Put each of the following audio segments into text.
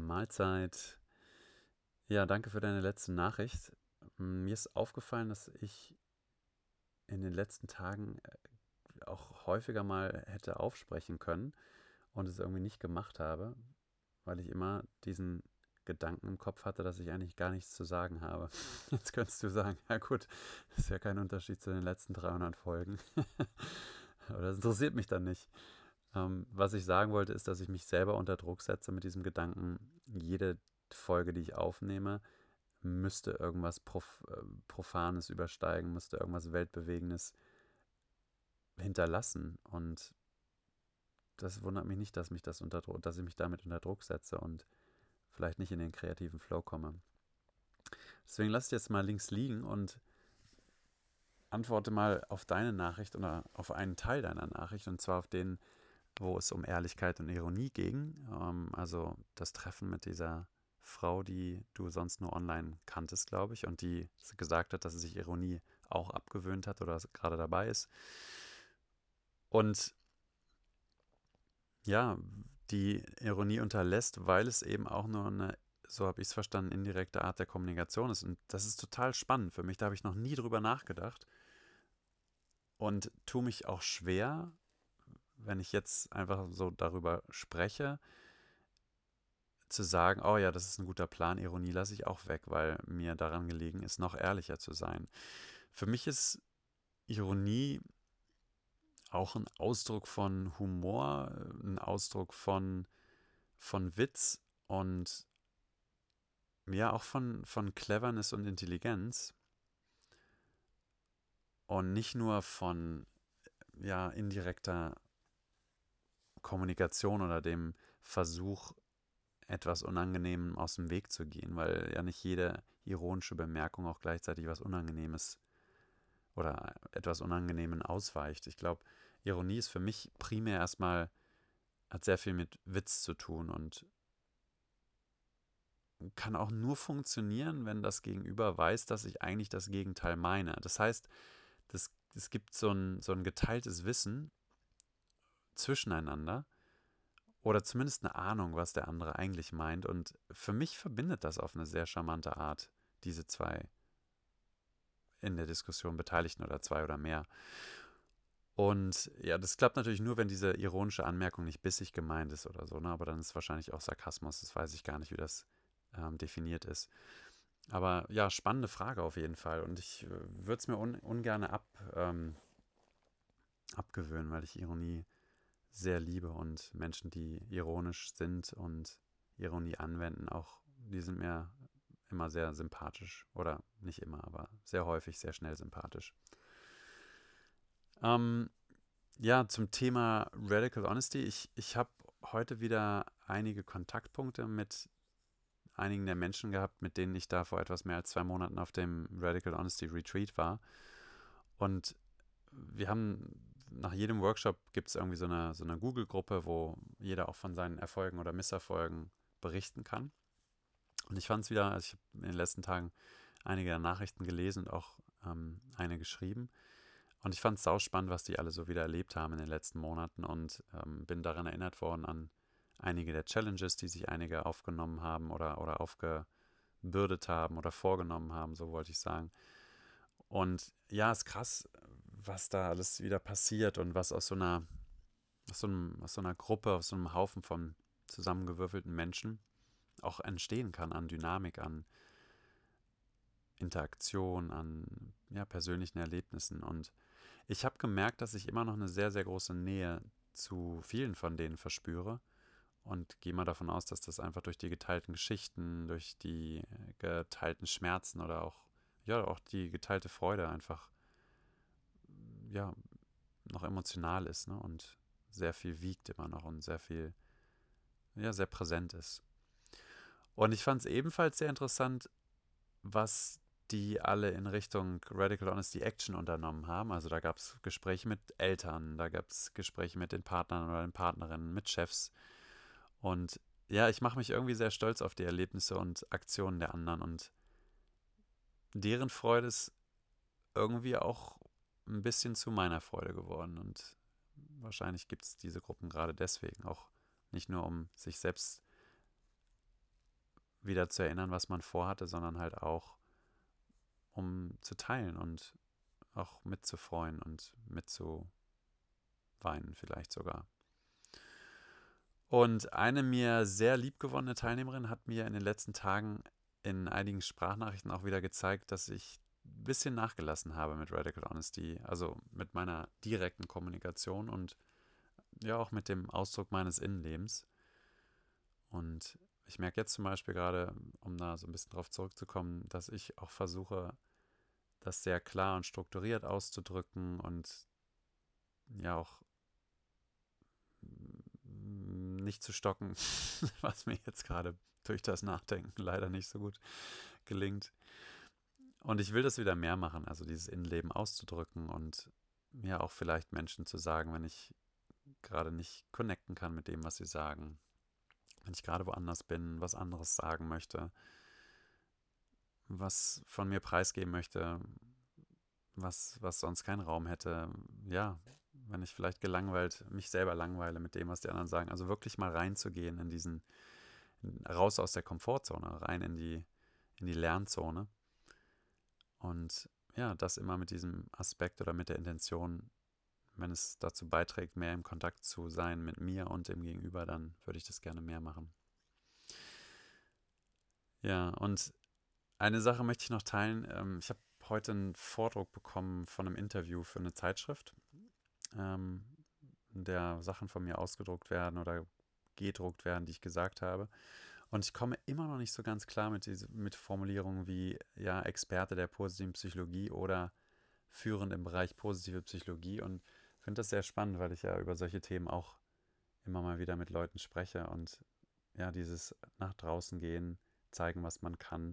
Mahlzeit. Ja, danke für deine letzte Nachricht. Mir ist aufgefallen, dass ich in den letzten Tagen auch häufiger mal hätte aufsprechen können und es irgendwie nicht gemacht habe, weil ich immer diesen Gedanken im Kopf hatte, dass ich eigentlich gar nichts zu sagen habe. Jetzt könntest du sagen, ja gut, das ist ja kein Unterschied zu den letzten 300 Folgen. Aber das interessiert mich dann nicht. Was ich sagen wollte, ist, dass ich mich selber unter Druck setze mit diesem Gedanken, jede Folge, die ich aufnehme, müsste irgendwas Profanes übersteigen, müsste irgendwas Weltbewegendes hinterlassen. Und das wundert mich nicht, dass ich mich damit unter Druck setze und vielleicht nicht in den kreativen Flow komme. Deswegen lass ich jetzt mal links liegen und antworte mal auf deine Nachricht oder auf einen Teil deiner Nachricht, und zwar auf den, wo es um Ehrlichkeit und Ironie ging. Also das Treffen mit dieser Frau, die du sonst nur online kanntest, glaube ich, und die gesagt hat, dass sie sich Ironie auch abgewöhnt hat oder gerade dabei ist. Und ja, die Ironie unterlässt, weil es eben auch nur eine, so habe ich es verstanden, indirekte Art der Kommunikation ist. Und das ist total spannend für mich. Da habe ich noch nie drüber nachgedacht und tue mich auch schwer, wenn ich jetzt einfach so darüber spreche, zu sagen, oh ja, das ist ein guter Plan, Ironie lasse ich auch weg, weil mir daran gelegen ist, noch ehrlicher zu sein. Für mich ist Ironie auch ein Ausdruck von Humor, ein Ausdruck von Witz und ja, auch von Cleverness und Intelligenz und nicht nur von ja, indirekter Kommunikation oder dem Versuch, etwas Unangenehmem aus dem Weg zu gehen, weil ja nicht jede ironische Bemerkung auch gleichzeitig was Unangenehmes oder etwas Unangenehmen ausweicht. Ich glaube, Ironie ist für mich primär erstmal, hat sehr viel mit Witz zu tun und kann auch nur funktionieren, wenn das Gegenüber weiß, dass ich eigentlich das Gegenteil meine. Das heißt, es gibt so ein geteiltes Wissen zwischeneinander oder zumindest eine Ahnung, was der andere eigentlich meint. Und für mich verbindet das auf eine sehr charmante Art diese zwei in der Diskussion Beteiligten oder zwei oder mehr. Und ja, das klappt natürlich nur, wenn diese ironische Anmerkung nicht bissig gemeint ist oder so, ne? Aber dann ist es wahrscheinlich auch Sarkasmus. Das weiß ich gar nicht, wie das definiert ist. Aber ja, spannende Frage auf jeden Fall. Und ich würde es mir ungern abgewöhnen, weil ich Ironie sehr liebe und Menschen, die ironisch sind und Ironie anwenden, auch die sind mir immer sehr sympathisch. Oder nicht immer, aber sehr häufig sehr schnell sympathisch. Ähm, ja, zum Thema Radical Honesty. Ich habe heute wieder einige Kontaktpunkte mit einigen der Menschen gehabt, mit denen ich da vor etwas mehr als 2 Monaten auf dem Radical Honesty Retreat war. Und wir haben nach jedem Workshop gibt es irgendwie so eine Google-Gruppe, wo jeder auch von seinen Erfolgen oder Misserfolgen berichten kann. Und ich fand es wieder, also ich habe in den letzten Tagen einige der Nachrichten gelesen und auch eine geschrieben. Und ich fand es sauspannend, was die alle so wieder erlebt haben in den letzten Monaten und bin daran erinnert worden an einige der Challenges, die sich einige aufgenommen haben oder aufgebürdet haben oder vorgenommen haben, so wollte ich sagen. Und ja, ist krass, was da alles wieder passiert und was aus so einer Gruppe, aus so einem Haufen von zusammengewürfelten Menschen auch entstehen kann an Dynamik, an Interaktion, an ja, persönlichen Erlebnissen. Und ich habe gemerkt, dass ich immer noch eine sehr, sehr große Nähe zu vielen von denen verspüre und gehe mal davon aus, dass das einfach durch die geteilten Geschichten, durch die geteilten Schmerzen oder auch die geteilte Freude einfach ja, noch emotional ist, ne? Und sehr viel wiegt immer noch und sehr viel, ja, sehr präsent ist. Und ich fand es ebenfalls sehr interessant, was die alle in Richtung Radical Honesty Action unternommen haben. Also da gab es Gespräche mit Eltern, da gab es Gespräche mit den Partnern oder den Partnerinnen, mit Chefs. Und ja, ich mache mich irgendwie sehr stolz auf die Erlebnisse und Aktionen der anderen. Und deren Freude ist irgendwie auch ein bisschen zu meiner Freude geworden. Und wahrscheinlich gibt es diese Gruppen gerade deswegen auch nicht nur, um sich selbst wieder zu erinnern, was man vorhatte, sondern halt auch, um zu teilen und auch mitzufreuen und mitzuweinen vielleicht sogar. Und eine mir sehr liebgewonnene Teilnehmerin hat mir in den letzten Tagen in einigen Sprachnachrichten auch wieder gezeigt, dass ich ein bisschen nachgelassen habe mit Radical Honesty, also mit meiner direkten Kommunikation und ja auch mit dem Ausdruck meines Innenlebens. Und ich merke jetzt zum Beispiel gerade, um da so ein bisschen drauf zurückzukommen, dass ich auch versuche, das sehr klar und strukturiert auszudrücken und ja auch nicht zu stocken, was mir jetzt gerade durch das Nachdenken leider nicht so gut gelingt. Und ich will das wieder mehr machen, also dieses Innenleben auszudrücken und ja auch vielleicht Menschen zu sagen, wenn ich gerade nicht connecten kann mit dem, was sie sagen, wenn ich gerade woanders bin, was anderes sagen möchte, was von mir preisgeben möchte, was sonst keinen Raum hätte. Ja, wenn ich vielleicht mich selber langweile mit dem, was die anderen sagen. Also wirklich mal reinzugehen in raus aus der Komfortzone, rein in die Lernzone. Und ja, das immer mit diesem Aspekt oder mit der Intention, wenn es dazu beiträgt, mehr im Kontakt zu sein mit mir und dem Gegenüber, dann würde ich das gerne mehr machen. Ja, und eine Sache möchte ich noch teilen. Ich habe heute einen Vordruck bekommen von einem Interview für eine Zeitschrift, ähm, in der Sachen von mir ausgedruckt werden oder gedruckt werden, die ich gesagt habe. Und ich komme immer noch nicht so ganz klar mit Formulierungen wie ja, Experte der positiven Psychologie oder führend im Bereich positive Psychologie und finde das sehr spannend, weil ich ja über solche Themen auch immer mal wieder mit Leuten spreche und ja, dieses nach draußen gehen, zeigen, was man kann,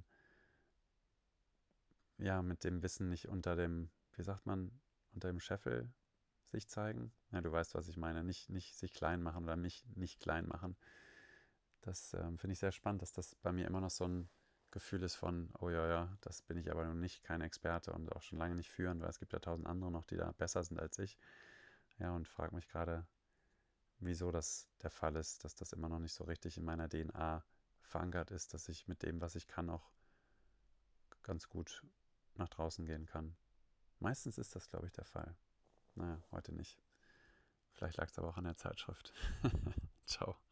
ja, mit dem Wissen nicht wie sagt man, unter dem Scheffel sich zeigen. Ja, du weißt, was ich meine. Nicht sich klein machen oder mich nicht klein machen. Das finde ich sehr spannend, dass das bei mir immer noch so ein Gefühl ist von, oh ja, ja, das bin ich aber noch nicht, kein Experte und auch schon lange nicht führend, weil es gibt ja tausend andere noch, die da besser sind als ich. Ja, und frage mich gerade, wieso das der Fall ist, dass das immer noch nicht so richtig in meiner DNA verankert ist, dass ich mit dem, was ich kann, auch ganz gut nach draußen gehen kann. Meistens ist das, glaube ich, der Fall. Naja, heute nicht. Vielleicht lag es aber auch an der Zeitschrift. Ciao.